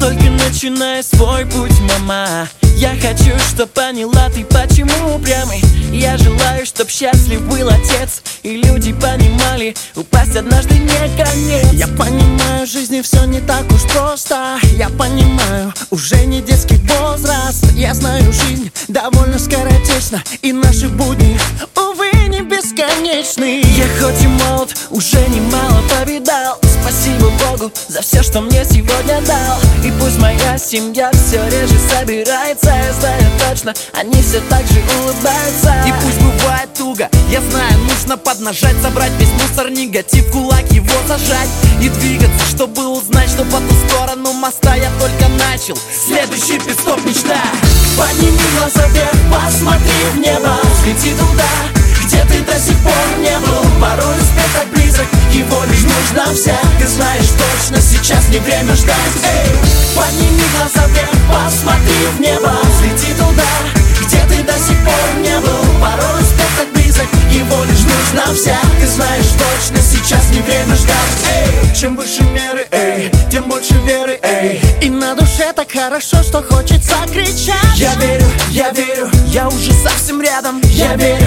только начинаю свой путь, мама. Я хочу, чтоб поняла ты, почему упрямый. Я желаю, чтоб счастлив был отец, и люди понимали, упасть однажды не конец. Я понимаю, в жизни все не так уж просто. Я понимаю, уже не детский возраст. Я знаю, жизнь довольно скоротечна, и наши будни, увы, не бесконечны. Я хоть и молод, уже немало повидал. Спасибо Богу за все, что мне сегодня дал. И пусть моя семья все реже собирается, я знаю точно, они все так же улыбаются. И пусть бывает туго, я знаю, нужно поднажать, собрать весь мусор, негатив в кулак, его зажать и двигаться, чтобы узнать, что по ту сторону моста я только начал. Следующий пидстоп мечта. Подними глаза вверх, посмотри в небо, взлети туда, где ты до сих пор не был. Порой успех так близок, его лишь нужно взять. Ты знаешь точно, сейчас не время ждать. Эй, подними глаза вверх, посмотри в небо, взлети туда, где ты до сих пор не был. Порой успех так близок, его лишь нужно взять. Ты знаешь точно, сейчас не время ждать. Эй, чем выше меры, эй, тем больше веры, эй. И на душе так хорошо, что хочется кричать. я верю, я уже совсем рядом. Я верю,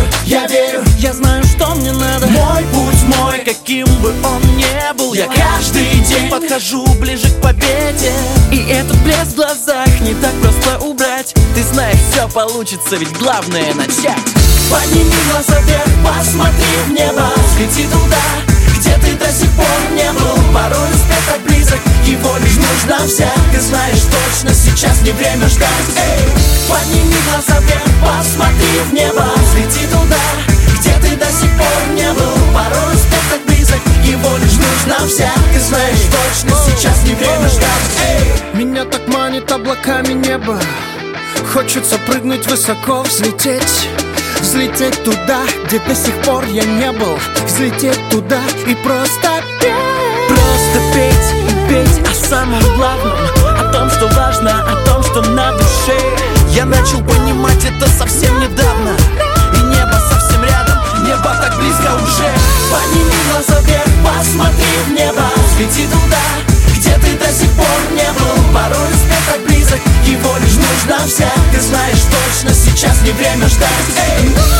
я знаю, что мне надо. мой путь мой, каким бы он ни был. Я каждый день подхожу ближе к победе. И этот блеск в глазах не так просто убрать. Ты знаешь, все получится, ведь главное начать. Подними глаза вверх, посмотри в небо, взлети туда, где ты до сих пор не был. Порой успех так близок, его лишь нужно взять. Ты знаешь точно, сейчас не время ждать. Эй, подними глаза вверх, посмотри в небо, взлети туда, где ты до сих пор не был. Порой успех так близок, его лишь нужно взять. Ты знаешь точно, сейчас не время ждать. Эй, меня так манит облаками небо. Хочется прыгнуть высоко, взлететь. Взлететь туда, где до сих пор я не был. Взлететь туда и просто петь. просто петь и петь о самом главном, о том, что важно, о том, что на душе. Я начал понимать это совсем недавно, и небо совсем рядом, небо так близко уже. Подними глаза вверх, посмотри в небо, взлети туда, где ты до сих пор не был. Порой успех так близок, его лишь нужно взять. Ты знаешь точно, сейчас не время ждать. Эй,